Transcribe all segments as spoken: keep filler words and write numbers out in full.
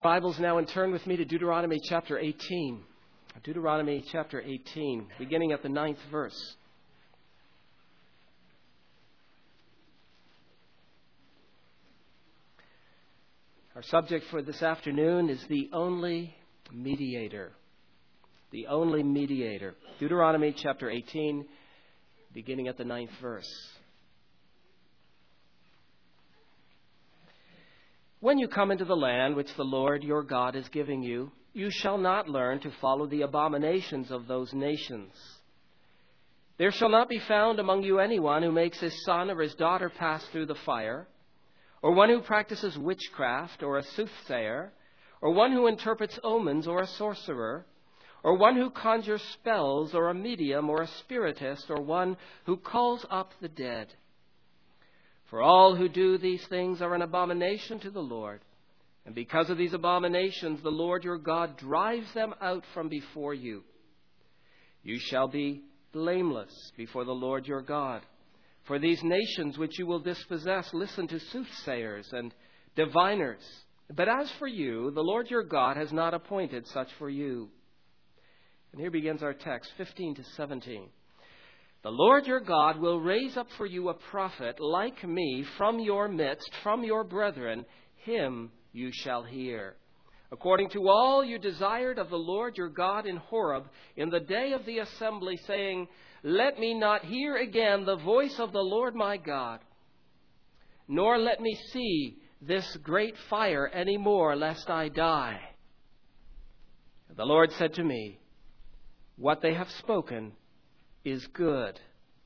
Bibles now, and turn with me to Deuteronomy chapter eighteen. Deuteronomy chapter eighteen, beginning at the ninth verse. Our subject for this afternoon is the only mediator. The only mediator. Deuteronomy chapter eighteen, beginning at the ninth verse. When you come into the land which the Lord your God is giving you, you shall not learn to follow the abominations of those nations. There shall not be found among you anyone who makes his son or his daughter pass through the fire, or one who practices witchcraft, or a soothsayer, or one who interprets omens, or a sorcerer, or one who conjures spells, or a medium, or a spiritist, or one who calls up the dead. For all who do these things are an abomination to the Lord. And because of these abominations, the Lord your God drives them out from before you. You shall be blameless before the Lord your God. For these nations which you will dispossess listen to soothsayers and diviners. But as for you, the Lord your God has not appointed such for you. And here begins our text, fifteen to seventeen. The Lord your God will raise up for you a prophet like me from your midst, from your brethren. Him you shall hear. According to all you desired of the Lord your God in Horeb in the day of the assembly, saying, let me not hear again the voice of the Lord my God, nor let me see this great fire any more, lest I die. The Lord said to me, what they have spoken is good.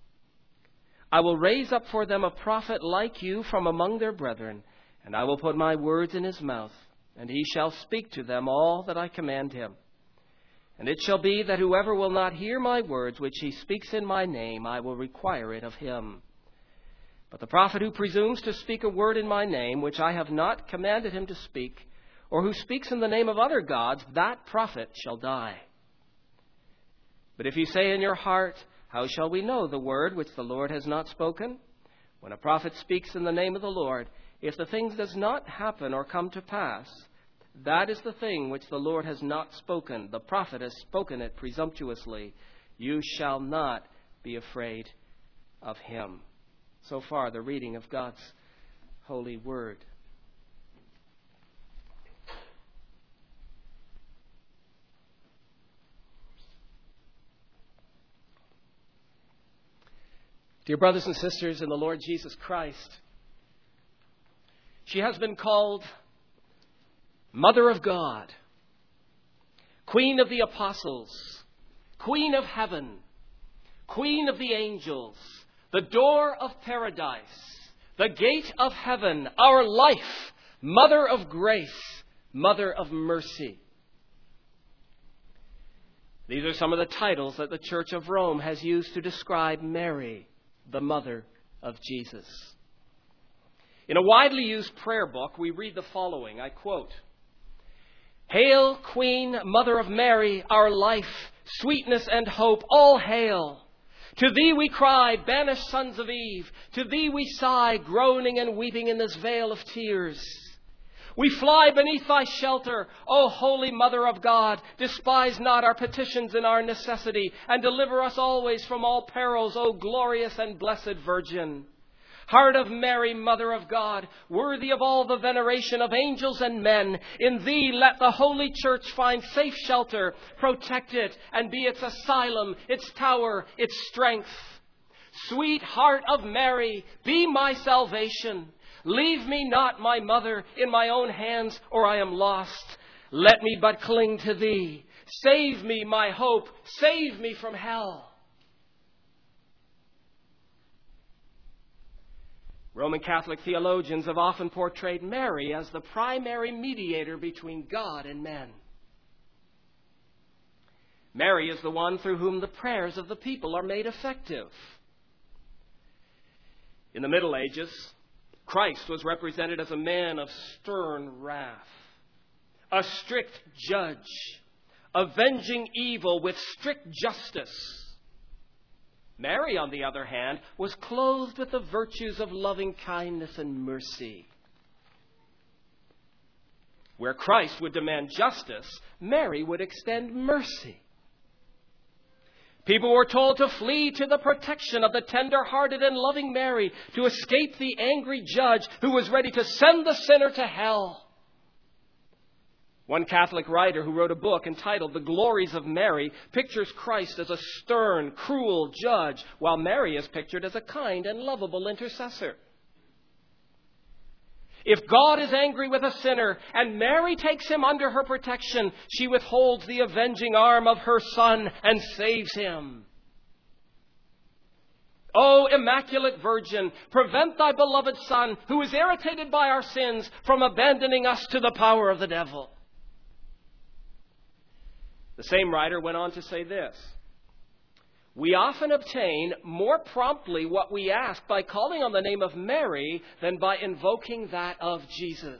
I will raise up for them a prophet like you from among their brethren, and I will put my words in his mouth, and he shall speak to them all that I command him. And it shall be that whoever will not hear my words, which he speaks in my name, I will require it of him. But the prophet who presumes to speak a word in my name, which I have not commanded him to speak, or who speaks in the name of other gods, that prophet shall die. But if you say in your heart, how shall we know the word which the Lord has not spoken? When a prophet speaks in the name of the Lord, if the thing does not happen or come to pass, that is the thing which the Lord has not spoken. The prophet has spoken it presumptuously. You shall not be afraid of him. So far, the reading of God's holy word. Dear brothers and sisters in the Lord Jesus Christ, she has been called Mother of God, Queen of the Apostles, Queen of Heaven, Queen of the Angels, the door of paradise, the gate of heaven, our life, Mother of grace, Mother of mercy. These are some of the titles that the Church of Rome has used to describe Mary, the mother of Jesus. In a widely used prayer book, we read the following, I quote, Hail, Queen, Mother of Mary, our life, sweetness and hope, all hail. To thee we cry, banished sons of Eve. To thee we sigh, groaning and weeping in this vale of tears. We fly beneath thy shelter, O Holy Mother of God. Despise not our petitions in our necessity, and deliver us always from all perils, O glorious and blessed Virgin. Heart of Mary, Mother of God, worthy of all the veneration of angels and men, in thee let the Holy Church find safe shelter, protect it, and be its asylum, its tower, its strength. Sweet Heart of Mary, be my salvation. Leave me not, my mother, in my own hands, or I am lost. Let me but cling to thee. Save me, my hope. Save me from hell. Roman Catholic theologians have often portrayed Mary as the primary mediator between God and men. Mary is the one through whom the prayers of the people are made effective. In the Middle Ages, Christ was represented as a man of stern wrath, a strict judge, avenging evil with strict justice. Mary, on the other hand, was clothed with the virtues of loving kindness and mercy. Where Christ would demand justice, Mary would extend mercy. People were told to flee to the protection of the tender-hearted and loving Mary to escape the angry judge who was ready to send the sinner to hell. One Catholic writer who wrote a book entitled The Glories of Mary pictures Christ as a stern, cruel judge, while Mary is pictured as a kind and lovable intercessor. If God is angry with a sinner and Mary takes him under her protection, she withholds the avenging arm of her Son and saves him. O Immaculate Virgin, prevent thy beloved Son, who is irritated by our sins, from abandoning us to the power of the devil. The same writer went on to say this: we often obtain more promptly what we ask by calling on the name of Mary than by invoking that of Jesus.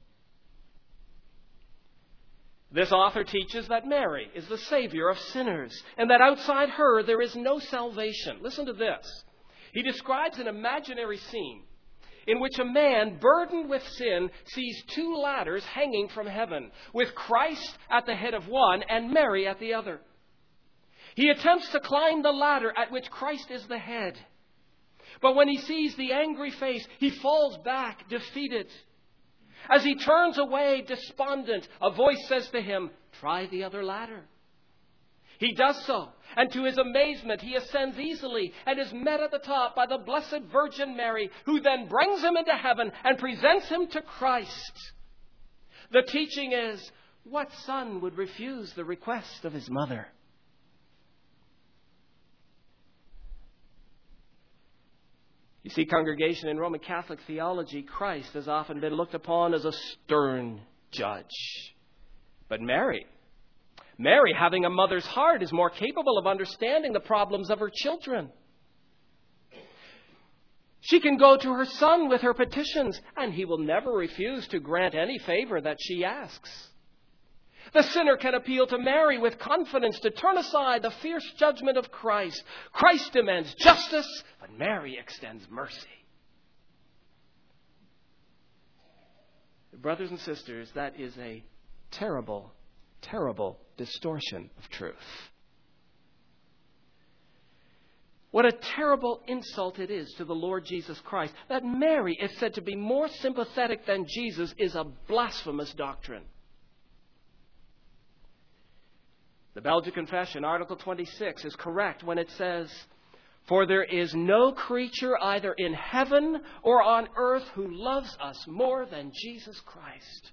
This author teaches that Mary is the Savior of sinners and that outside her there is no salvation. Listen to this. He describes an imaginary scene in which a man burdened with sin sees two ladders hanging from heaven, with Christ at the head of one and Mary at the other. He attempts to climb the ladder at which Christ is the head. But when he sees the angry face, he falls back, defeated. As he turns away, despondent, a voice says to him, "Try the other ladder." He does so, and to his amazement, he ascends easily and is met at the top by the Blessed Virgin Mary, who then brings him into heaven and presents him to Christ. The teaching is, what son would refuse the request of his mother? You see, congregation, in Roman Catholic theology, Christ has often been looked upon as a stern judge. But Mary, Mary, having a mother's heart, is more capable of understanding the problems of her children. She can go to her Son with her petitions, and he will never refuse to grant any favor that she asks. The sinner can appeal to Mary with confidence to turn aside the fierce judgment of Christ. Christ demands justice, but Mary extends mercy. Brothers and sisters, that is a terrible, terrible distortion of truth. What a terrible insult it is to the Lord Jesus Christ. That Mary is said to be more sympathetic than Jesus is a blasphemous doctrine. The Belgian Confession, Article twenty-six, is correct when it says, "For there is no creature either in heaven or on earth who loves us more than Jesus Christ."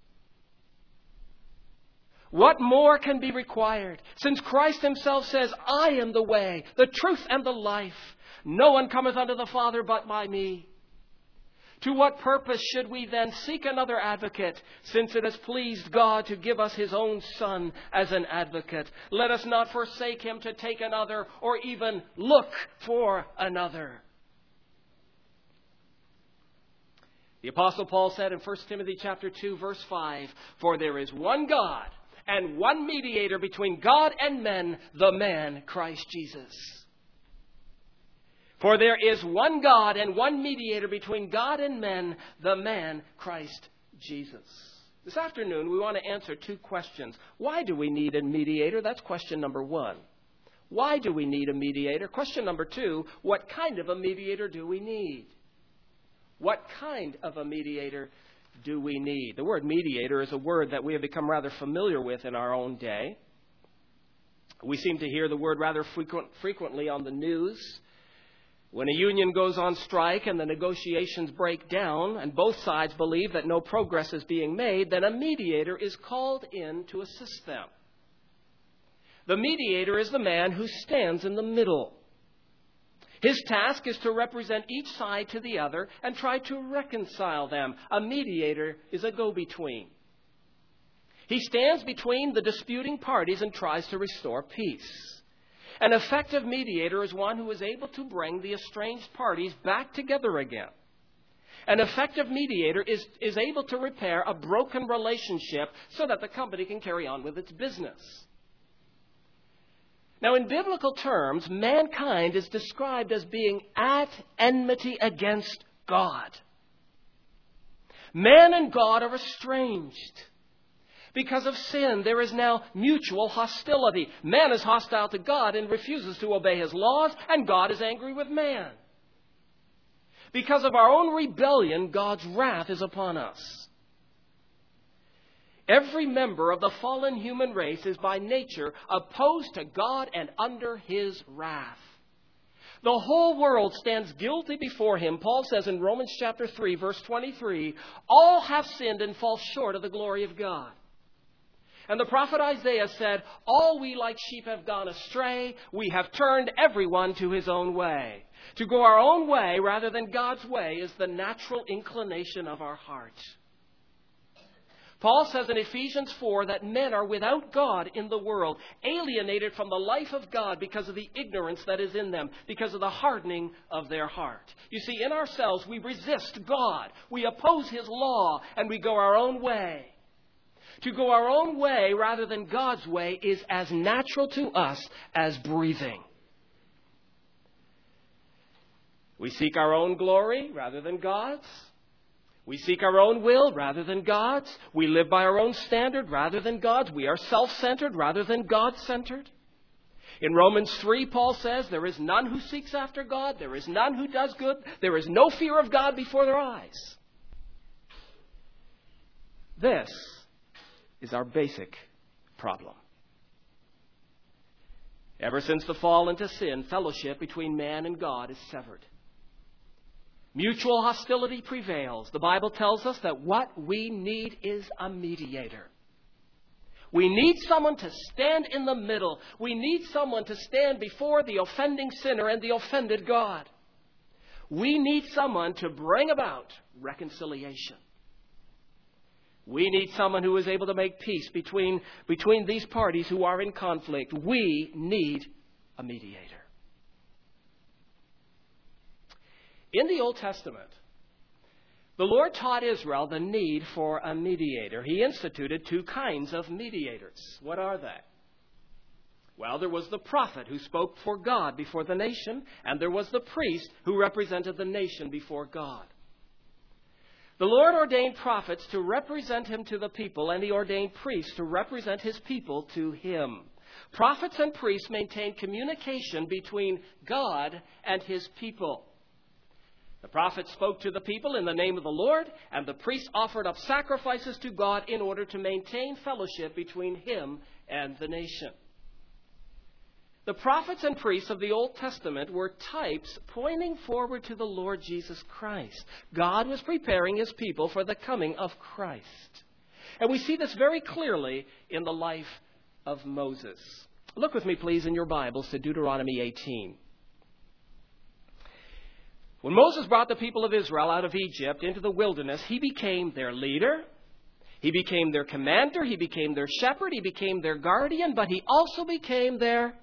What more can be required? Since Christ himself says, "I am the way, the truth, and the life. No one cometh unto the Father but by me." To what purpose should we then seek another advocate, since it has pleased God to give us his own Son as an advocate? Let us not forsake him to take another or even look for another. The Apostle Paul said in First Timothy chapter two, verse five, "For there is one God and one mediator between God and men, the man Christ Jesus." For there is one God and one mediator between God and men, the man Christ Jesus. This afternoon, we want to answer two questions. Why do we need a mediator? That's question number one. Why do we need a mediator? Question number two, what kind of a mediator do we need? What kind of a mediator do we need? The word mediator is a word that we have become rather familiar with in our own day. We seem to hear the word rather frequent, frequently on the news. When a union goes on strike and the negotiations break down and both sides believe that no progress is being made, then a mediator is called in to assist them. The mediator is the man who stands in the middle. His task is to represent each side to the other and try to reconcile them. A mediator is a go-between. He stands between the disputing parties and tries to restore peace. An effective mediator is one who is able to bring the estranged parties back together again. An effective mediator is, is able to repair a broken relationship so that the company can carry on with its business. Now, in biblical terms, mankind is described as being at enmity against God. Man and God are estranged. Because of sin, there is now mutual hostility. Man is hostile to God and refuses to obey His laws, and God is angry with man. Because of our own rebellion, God's wrath is upon us. Every member of the fallen human race is by nature opposed to God and under His wrath. The whole world stands guilty before Him. Paul says in Romans chapter three, verse twenty-three, all have sinned and fall short of the glory of God. And the prophet Isaiah said, all we like sheep have gone astray. We have turned everyone to his own way. To go our own way rather than God's way is the natural inclination of our heart. Paul says in Ephesians four that men are without God in the world, alienated from the life of God because of the ignorance that is in them, because of the hardening of their heart. You see, in ourselves, we resist God. We oppose His law, and we go our own way. To go our own way rather than God's way is as natural to us as breathing. We seek our own glory rather than God's. We seek our own will rather than God's. We live by our own standard rather than God's. We are self-centered rather than God-centered. In Romans three, Paul says, there is none who seeks after God. There is none who does good. There is no fear of God before their eyes. This is our basic problem. Ever since the fall into sin, fellowship between man and God is severed. Mutual hostility prevails. The Bible tells us that what we need is a mediator. We need someone to stand in the middle. We need someone to stand before the offending sinner and the offended God. We need someone to bring about reconciliation. We need someone who is able to make peace between, between these parties who are in conflict. We need a mediator. In the Old Testament, the Lord taught Israel the need for a mediator. He instituted two kinds of mediators. What are they? Well, there was the prophet who spoke for God before the nation, and there was the priest who represented the nation before God. The Lord ordained prophets to represent Him to the people, and He ordained priests to represent His people to Him. Prophets and priests maintained communication between God and His people. The prophet spoke to the people in the name of the Lord, and the priests offered up sacrifices to God in order to maintain fellowship between Him and the nation. The prophets and priests of the Old Testament were types pointing forward to the Lord Jesus Christ. God was preparing His people for the coming of Christ. And we see this very clearly in the life of Moses. Look with me, please, in your Bibles to Deuteronomy eighteen. When Moses brought the people of Israel out of Egypt into the wilderness, he became their leader. He became their commander. He became their shepherd. He became their guardian. But he also became their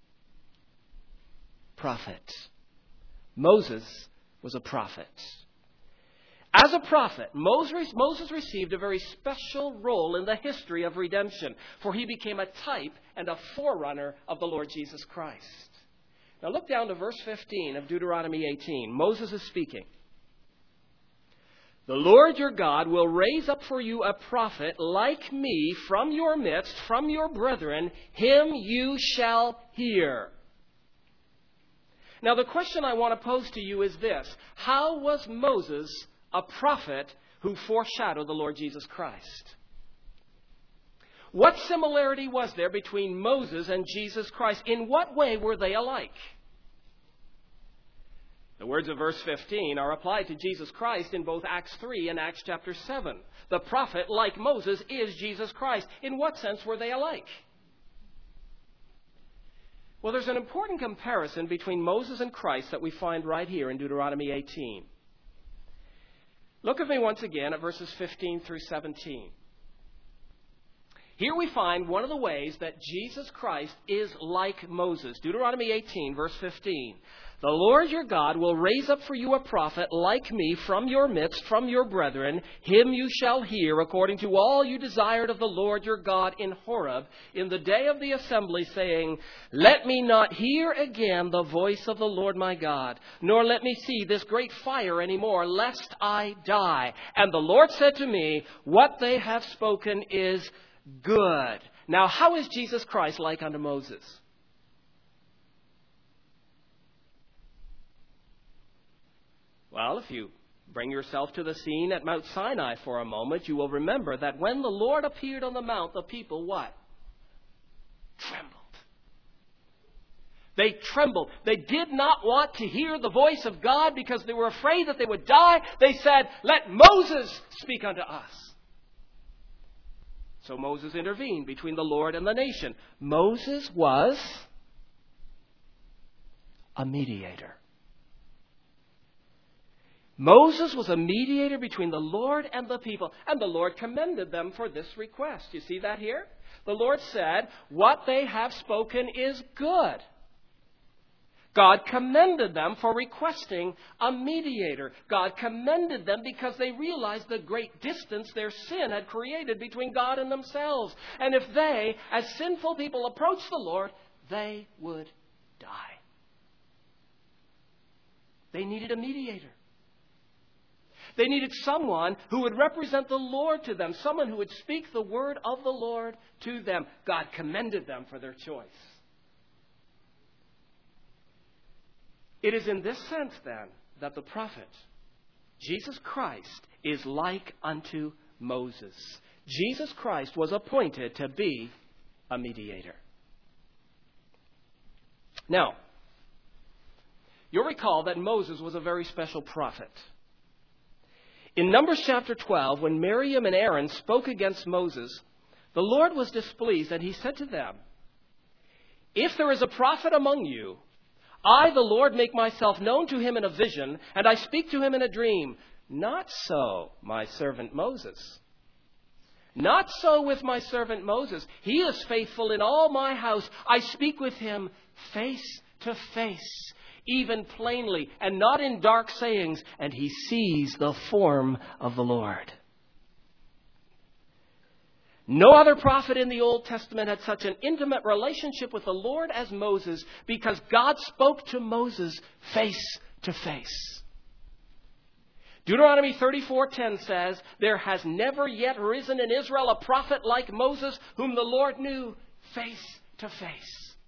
prophet. Moses was a prophet. As a prophet, Moses, Moses received a very special role in the history of redemption, for he became a type and a forerunner of the Lord Jesus Christ. Now look down to verse fifteen of Deuteronomy eighteen. Moses is speaking. The Lord your God will raise up for you a prophet like me from your midst, from your brethren. Him you shall hear. Now the question I want to pose to you is this. How was Moses a prophet who foreshadowed the Lord Jesus Christ? What similarity was there between Moses and Jesus Christ? In what way were they alike? The words of verse fifteen are applied to Jesus Christ in both Acts three and Acts chapter seven. The prophet, like Moses, is Jesus Christ. In what sense were they alike? Well, there's an important comparison between Moses and Christ that we find right here in Deuteronomy eighteen. Look at me once again at verses fifteen through seventeen. Here we find one of the ways that Jesus Christ is like Moses. Deuteronomy eighteen, verse fifteen. The Lord your God will raise up for you a prophet like me from your midst, from your brethren. Him you shall hear according to all you desired of the Lord your God in Horeb in the day of the assembly, saying, Let me not hear again the voice of the Lord my God, nor let me see this great fire any more, lest I die. And the Lord said to me, What they have spoken is good. Now, how is Jesus Christ like unto Moses? Well, if you bring yourself to the scene at Mount Sinai for a moment, you will remember that when the Lord appeared on the mount, the people what? Trembled. They trembled. They did not want to hear the voice of God because they were afraid that they would die. They said, "Let Moses speak unto us." So Moses intervened between the Lord and the nation. Moses was a mediator. Moses was a mediator between the Lord and the people. And the Lord commended them for this request. You see that here? The Lord said, what they have spoken is good. God commended them for requesting a mediator. God commended them because they realized the great distance their sin had created between God and themselves. And if they, as sinful people, approached the Lord, they would die. They needed a mediator. They needed someone who would represent the Lord to them, someone who would speak the word of the Lord to them. God commended them for their choice. It is in this sense, then, that the prophet, Jesus Christ, is like unto Moses. Jesus Christ was appointed to be a mediator. Now, you'll recall that Moses was a very special prophet. In Numbers chapter twelve, when Miriam and Aaron spoke against Moses, the Lord was displeased, and he said to them, "If there is a prophet among you, I, the Lord, make myself known to him in a vision, and I speak to him in a dream. Not so, my servant Moses. Not so with my servant Moses. He is faithful in all my house. I speak with him face to face, even plainly, and not in dark sayings, and he sees the form of the Lord." No other prophet in the Old Testament had such an intimate relationship with the Lord as Moses, because God spoke to Moses face to face. Deuteronomy thirty-four ten says, "There has never yet risen in Israel a prophet like Moses, whom the Lord knew face to face."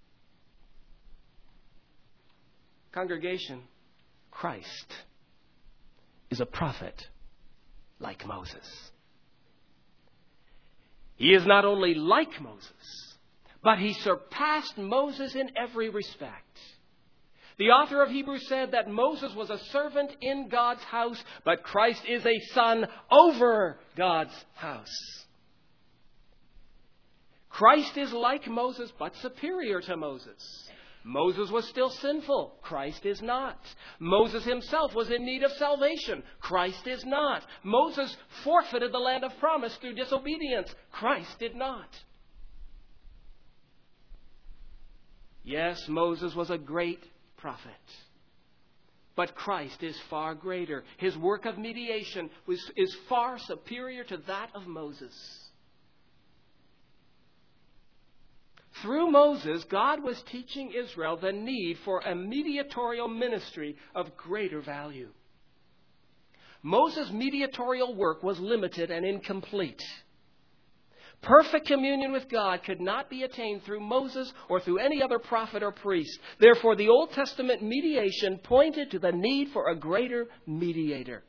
Congregation, Christ is a prophet like Moses. He is not only like Moses, but he surpassed Moses in every respect. The author of Hebrews said that Moses was a servant in God's house, but Christ is a son over God's house. Christ is like Moses, but superior to Moses. Moses was still sinful. Christ is not. Moses himself was in need of salvation. Christ is not. Moses forfeited the land of promise through disobedience. Christ did not. Yes, Moses was a great prophet. But Christ is far greater. His work of mediation was, is far superior to that of Moses. Through Moses, God was teaching Israel the need for a mediatorial ministry of greater value. Moses' mediatorial work was limited and incomplete. Perfect communion with God could not be attained through Moses or through any other prophet or priest. Therefore, the Old Testament mediation pointed to the need for a greater mediator.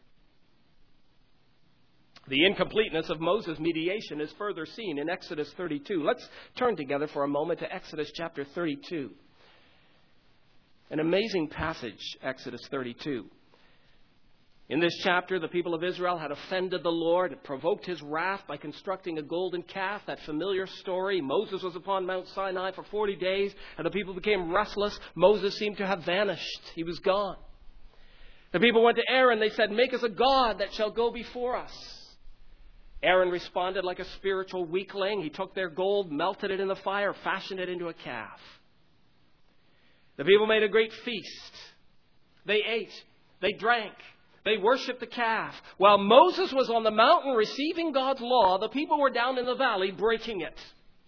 The incompleteness of Moses' mediation is further seen in Exodus thirty-two. Let's turn together for a moment to Exodus chapter thirty-two. An amazing passage, Exodus thirty-two. In this chapter, the people of Israel had offended the Lord, had provoked his wrath by constructing a golden calf, that familiar story. Moses was upon Mount Sinai for forty days, and the people became restless. Moses seemed to have vanished. He was gone. The people went to Aaron. They said, "Make us a god that shall go before us." Aaron responded like a spiritual weakling. He took their gold, melted it in the fire, fashioned it into a calf. The people made a great feast. They ate. They drank. They worshipped the calf. While Moses was on the mountain receiving God's law, the people were down in the valley breaking it.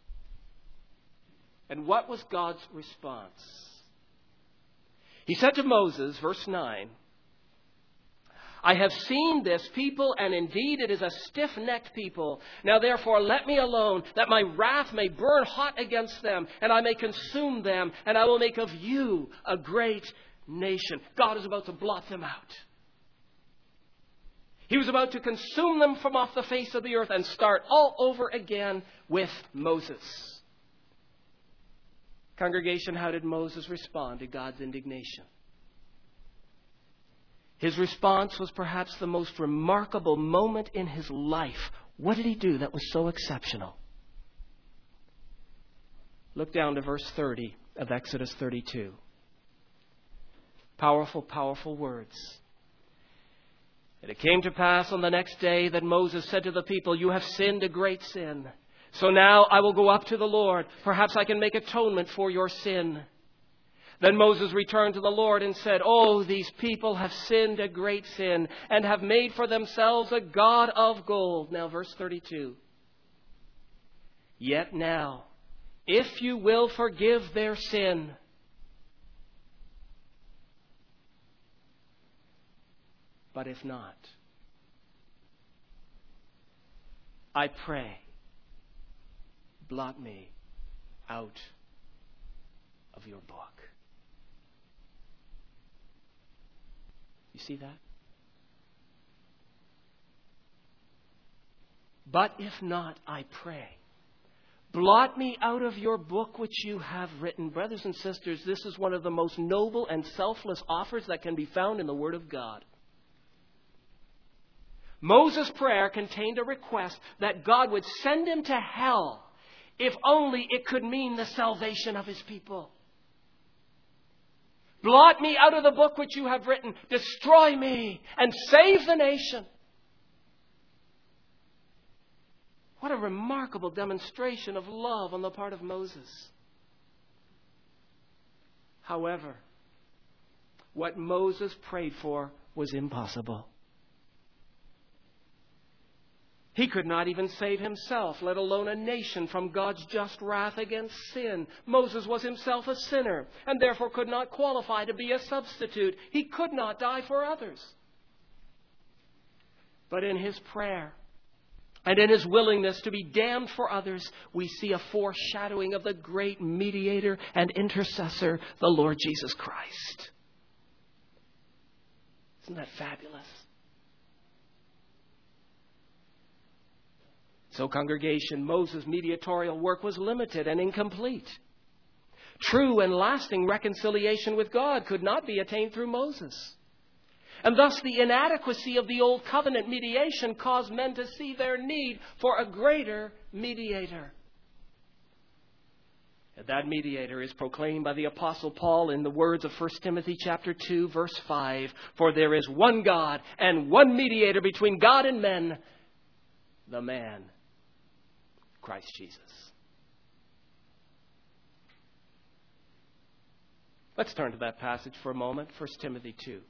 And what was God's response? He said to Moses, verse nine, I have seen this people, and indeed it is a stiff-necked people. Now therefore let me alone, that my wrath may burn hot against them, and I may consume them, and I will make of you a great nation. God is about to blot them out. He was about to consume them from off the face of the earth and start all over again with Moses. Congregation, how did Moses respond to God's indignation? His response was perhaps the most remarkable moment in his life. What did he do that was so exceptional? Look down to verse thirty of Exodus thirty-two. Powerful, powerful words. And it came to pass on the next day that Moses said to the people, "You have sinned a great sin. So now I will go up to the Lord. Perhaps I can make atonement for your sin." Then Moses returned to the Lord and said, "Oh, these people have sinned a great sin and have made for themselves a god of gold." Now, verse thirty-two. "Yet now, if you will forgive their sin, but if not, I pray, blot me out of your book." You see that? "But if not, I pray, blot me out of your book which you have written." Brothers and sisters, this is one of the most noble and selfless offers that can be found in the Word of God. Moses' prayer contained a request that God would send him to hell if only it could mean the salvation of his people. "Blot me out of the book which you have written. Destroy me and save the nation." What a remarkable demonstration of love on the part of Moses. However, what Moses prayed for was impossible. He could not even save himself, let alone a nation, from God's just wrath against sin. Moses was himself a sinner and therefore could not qualify to be a substitute. He could not die for others. But in his prayer and in his willingness to be damned for others, we see a foreshadowing of the great mediator and intercessor, the Lord Jesus Christ. Isn't that fabulous? So, congregation, Moses' mediatorial work was limited and incomplete. True and lasting reconciliation with God could not be attained through Moses. And thus the inadequacy of the Old Covenant mediation caused men to see their need for a greater mediator. And that mediator is proclaimed by the Apostle Paul in the words of First Timothy chapter two, verse five. "For there is one God and one mediator between God and men, the man, Christ Jesus." Let's turn to that passage for a moment, First Timothy two.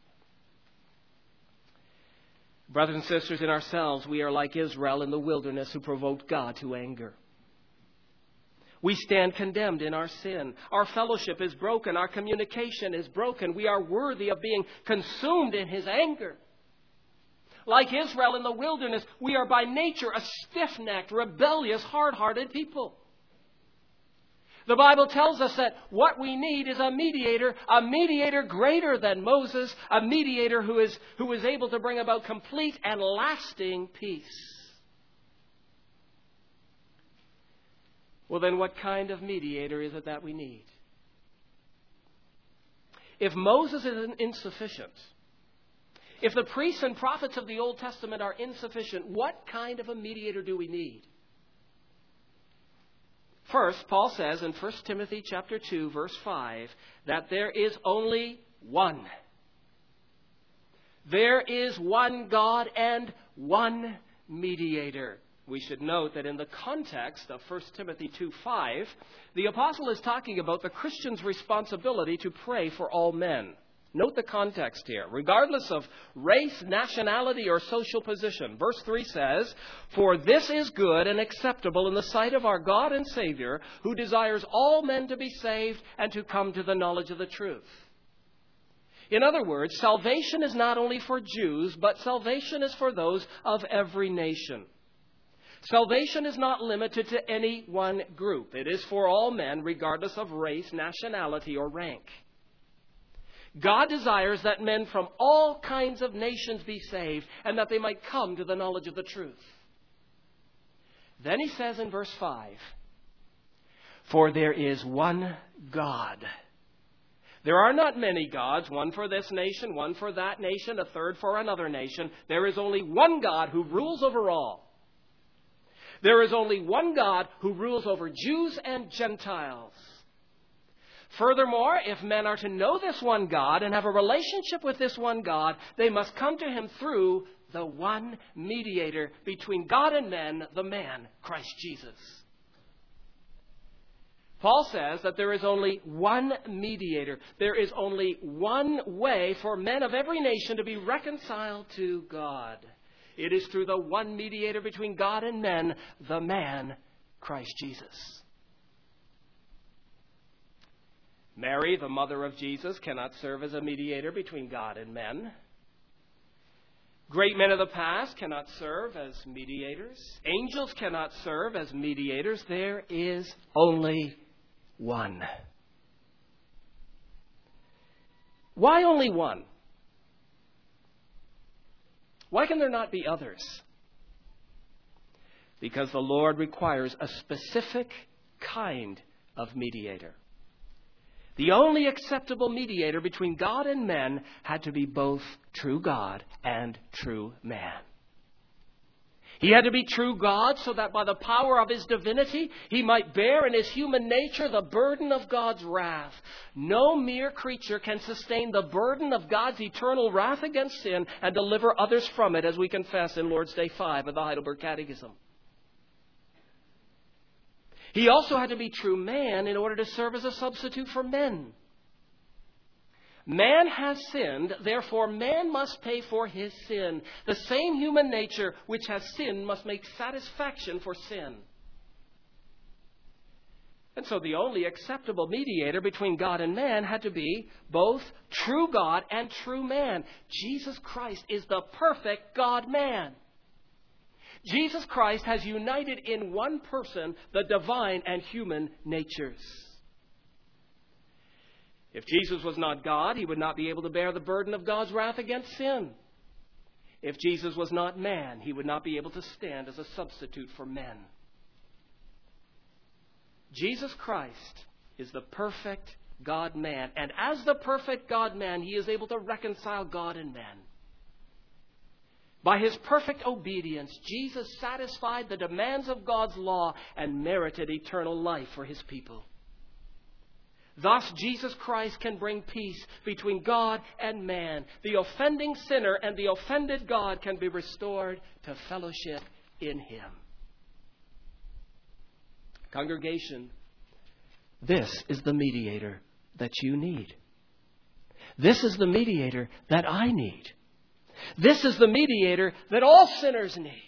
Brothers and sisters, in ourselves, we are like Israel in the wilderness who provoked God to anger. We stand condemned in our sin. Our fellowship is broken. Our communication is broken. We are worthy of being consumed in his anger. Like Israel in the wilderness, we are by nature a stiff-necked, rebellious, hard-hearted people. The Bible tells us that what we need is a mediator, a mediator greater than Moses, a mediator who is, who is able to bring about complete and lasting peace. Well, then what kind of mediator is it that we need? If Moses is insufficient, if the priests and prophets of the Old Testament are insufficient, what kind of a mediator do we need? First, Paul says in First Timothy chapter two, verse five, that there is only one. There is one God and one mediator. We should note that in the context of First Timothy two five, the apostle is talking about the Christian's responsibility to pray for all men. Note the context here. Regardless of race, nationality, or social position. Verse three says, "For this is good and acceptable in the sight of our God and Savior, who desires all men to be saved and to come to the knowledge of the truth." In other words, salvation is not only for Jews, but salvation is for those of every nation. Salvation is not limited to any one group. It is for all men, regardless of race, nationality, or rank. God desires that men from all kinds of nations be saved and that they might come to the knowledge of the truth. Then he says in verse five, "For there is one God." There are not many gods, one for this nation, one for that nation, a third for another nation. There is only one God who rules over all. There is only one God who rules over Jews and Gentiles. Furthermore, if men are to know this one God and have a relationship with this one God, they must come to him through the one mediator between God and men, the man, Christ Jesus. Paul says that there is only one mediator. There is only one way for men of every nation to be reconciled to God. It is through the one mediator between God and men, the man, Christ Jesus. Mary, the mother of Jesus, cannot serve as a mediator between God and men. Great men of the past cannot serve as mediators. Angels cannot serve as mediators. There is only one. Why only one? Why can there not be others? Because the Lord requires a specific kind of mediator. The only acceptable mediator between God and men had to be both true God and true man. He had to be true God so that by the power of his divinity, he might bear in his human nature the burden of God's wrath. No mere creature can sustain the burden of God's eternal wrath against sin and deliver others from it, as we confess in Lord's Day five of the Heidelberg Catechism. He also had to be true man in order to serve as a substitute for men. Man has sinned, therefore man must pay for his sin. The same human nature which has sinned must make satisfaction for sin. And so the only acceptable mediator between God and man had to be both true God and true man. Jesus Christ is the perfect God-man. Jesus Christ has united in one person the divine and human natures. If Jesus was not God, he would not be able to bear the burden of God's wrath against sin. If Jesus was not man, he would not be able to stand as a substitute for men. Jesus Christ is the perfect God-man, and as the perfect God-man, he is able to reconcile God and men. By his perfect obedience, Jesus satisfied the demands of God's law and merited eternal life for his people. Thus, Jesus Christ can bring peace between God and man. The offending sinner and the offended God can be restored to fellowship in him. Congregation, this is the mediator that you need. This is the mediator that I need. This is the mediator that all sinners need.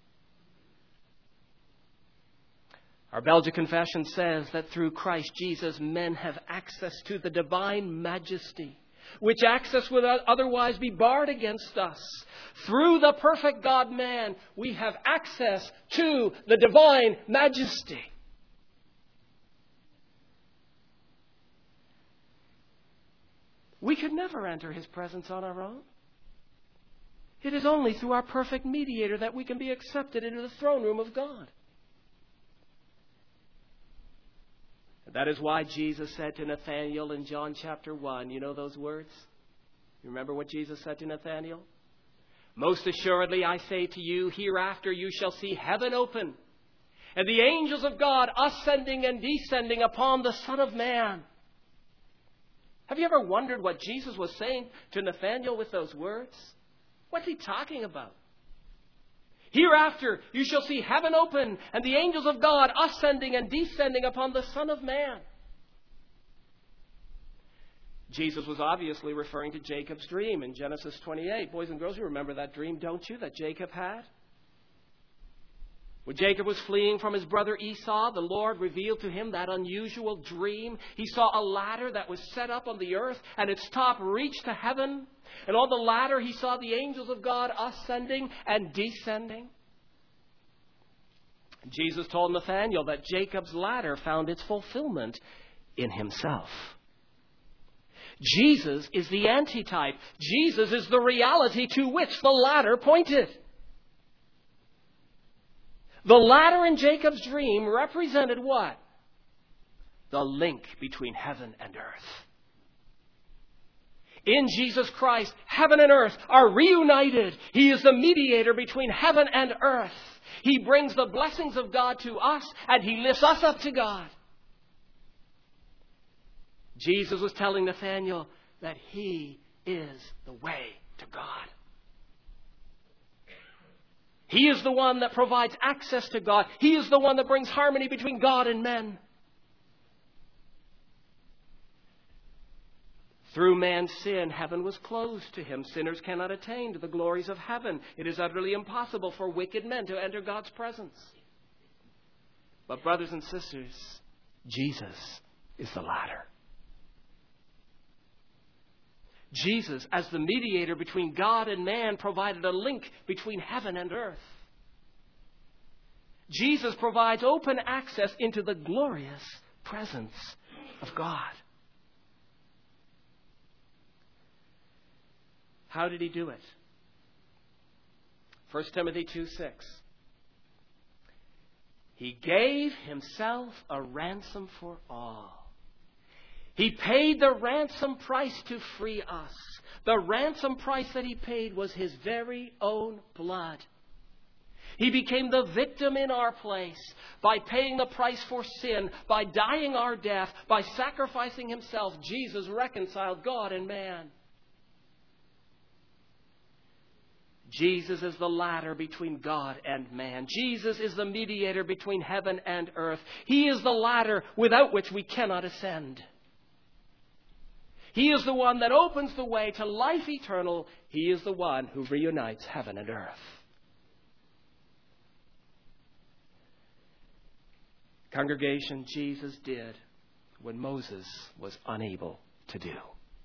Our Belgian Confession says that through Christ Jesus, men have access to the divine majesty, which access would otherwise be barred against us. Through the perfect God-man, we have access to the divine majesty. We could never enter his presence on our own. It is only through our perfect mediator that we can be accepted into the throne room of God. That is why Jesus said to Nathanael in John chapter one, you know those words? You remember what Jesus said to Nathanael? Most assuredly, I say to you, hereafter you shall see heaven open, and the angels of God ascending and descending upon the Son of Man. Have you ever wondered what Jesus was saying to Nathanael with those words? What's he talking about? Hereafter you shall see heaven open and the angels of God ascending and descending upon the Son of Man. Jesus was obviously referring to Jacob's dream in Genesis twenty-eight. Boys and girls, you remember that dream, don't you, that Jacob had? When Jacob was fleeing from his brother Esau, the Lord revealed to him that unusual dream. He saw a ladder that was set up on the earth, and its top reached to heaven. And on the ladder he saw the angels of God ascending and descending. Jesus told Nathanael that Jacob's ladder found its fulfillment in himself. Jesus is the antitype. Jesus is the reality to which the ladder pointed. The ladder in Jacob's dream represented what? The link between heaven and earth. In Jesus Christ, heaven and earth are reunited. He is the mediator between heaven and earth. He brings the blessings of God to us, and He lifts us up to God. Jesus was telling Nathanael that He is the way to God. He is the one that provides access to God. He is the one that brings harmony between God and men. Through man's sin, heaven was closed to him. Sinners cannot attain to the glories of heaven. It is utterly impossible for wicked men to enter God's presence. But brothers and sisters, Jesus is the ladder. Jesus, as the mediator between God and man, provided a link between heaven and earth. Jesus provides open access into the glorious presence of God. How did He do it? First Timothy two six. He gave Himself a ransom for all. He paid the ransom price to free us. The ransom price that He paid was His very own blood. He became the victim in our place by paying the price for sin, by dying our death, by sacrificing Himself. Jesus reconciled God and man. Jesus is the ladder between God and man. Jesus is the mediator between heaven and earth. He is the ladder without which we cannot ascend. He is the one that opens the way to life eternal. He is the one who reunites heaven and earth. Congregation, Jesus did what Moses was unable to do.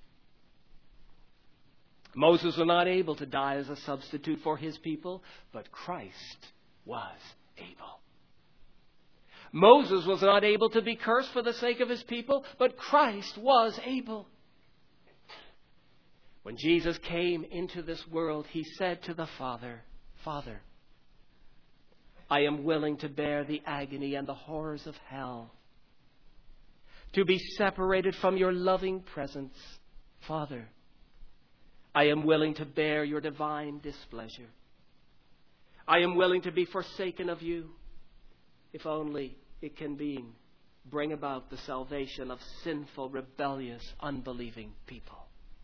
Moses was not able to die as a substitute for his people, but Christ was able. Moses was not able to be cursed for the sake of his people, but Christ was able. When Jesus came into this world, He said to the Father, Father, I am willing to bear the agony and the horrors of hell, to be separated from your loving presence. Father, I am willing to bear your divine displeasure. I am willing to be forsaken of you, if only it can be, bring about the salvation of sinful, rebellious, unbelieving people.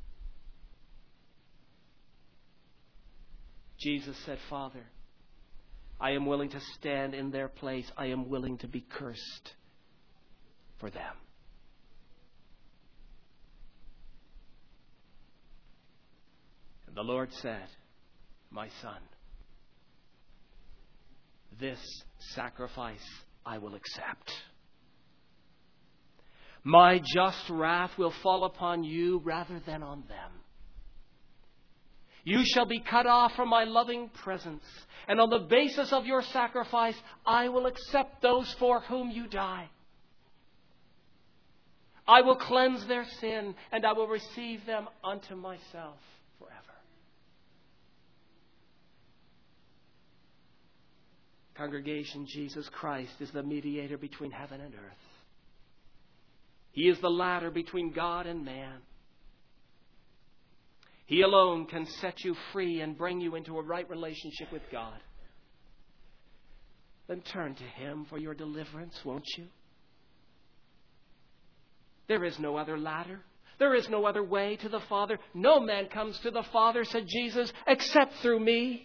Jesus said, Father, I am willing to stand in their place. I am willing to be cursed for them. And the Lord said, my Son, this sacrifice I will accept. My just wrath will fall upon you rather than on them. You shall be cut off from my loving presence, and on the basis of your sacrifice, I will accept those for whom you die. I will cleanse their sin, and I will receive them unto myself forever. Congregation, Jesus Christ is the mediator between heaven and earth. He is the ladder between God and man. He alone can set you free and bring you into a right relationship with God. Then turn to Him for your deliverance, won't you? There is no other ladder. There is no other way to the Father. No man comes to the Father, said Jesus, except through me.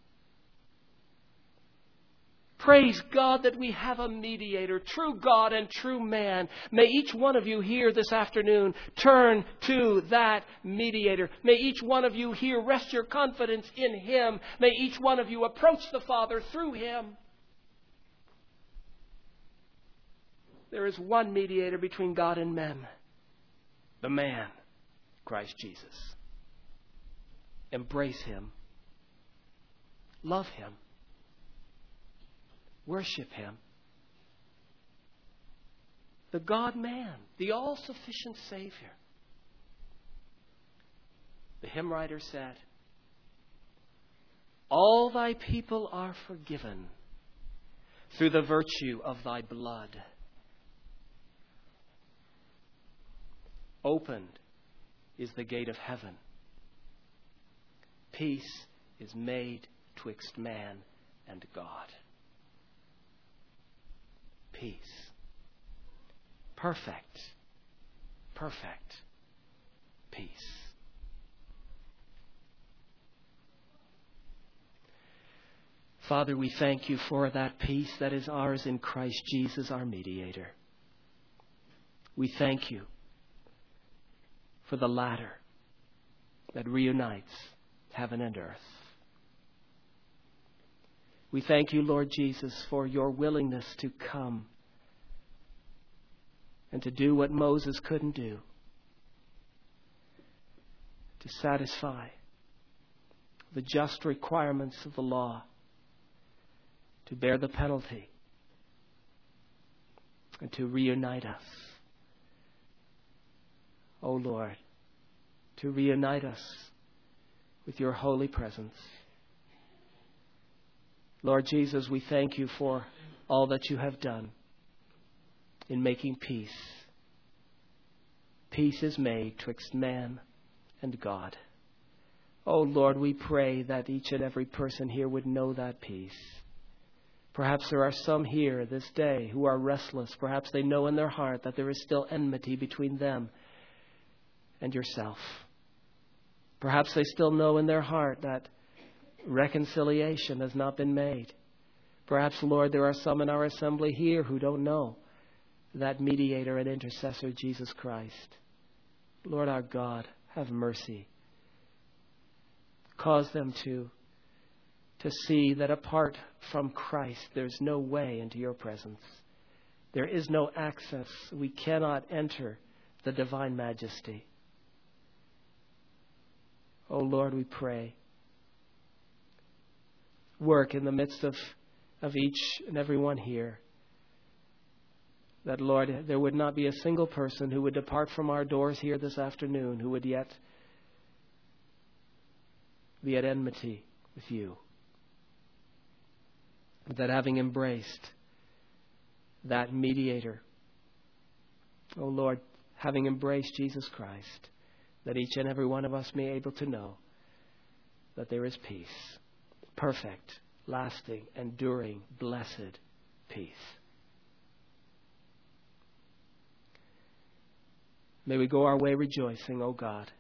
Praise God that we have a mediator, true God and true man. May each one of you here this afternoon turn to that mediator. May each one of you here rest your confidence in Him. May each one of you approach the Father through Him. There is one mediator between God and men, the man, Christ Jesus. Embrace him. Love him. Worship him. The God-man, the all-sufficient Savior. The hymn writer said, all thy people are forgiven through the virtue of thy blood. Opened is the gate of heaven. Peace is made twixt man and God. Peace. Perfect. Perfect peace. Father, we thank you for that peace that is ours in Christ Jesus, our mediator. We thank you for the ladder that reunites heaven and earth. We thank you, Lord Jesus, for your willingness to come and to do what Moses couldn't do, to satisfy the just requirements of the law, to bear the penalty, and to reunite us. O Lord, to reunite us with your holy presence. Lord Jesus, we thank you for all that you have done in making peace. Peace is made twixt man and God. Oh Lord, we pray that each and every person here would know that peace. Perhaps there are some here this day who are restless. Perhaps they know in their heart that there is still enmity between them and yourself. Perhaps they still know in their heart that reconciliation has not been made. Perhaps, Lord, there are some in our assembly here who don't know that mediator and intercessor, Jesus Christ. Lord our God, have mercy. Cause them to to see that apart from Christ, there's no way into your presence. There is no access. We cannot enter the divine majesty. Oh Lord, we pray. Work in the midst of, of each and every one here. That, Lord, there would not be a single person who would depart from our doors here this afternoon who would yet be at enmity with you. That having embraced that mediator, oh Lord, having embraced Jesus Christ, that each and every one of us may be able to know that there is peace, perfect, lasting, enduring, blessed peace. May we go our way rejoicing, O God,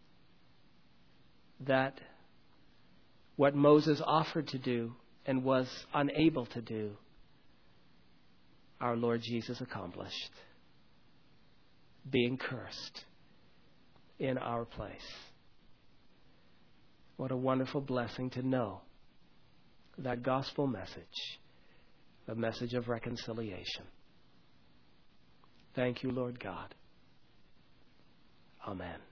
that what Moses offered to do and was unable to do, our Lord Jesus accomplished, being cursed in our place. What a wonderful blessing to know that gospel message, the message of reconciliation. Thank you, Lord God. Amen.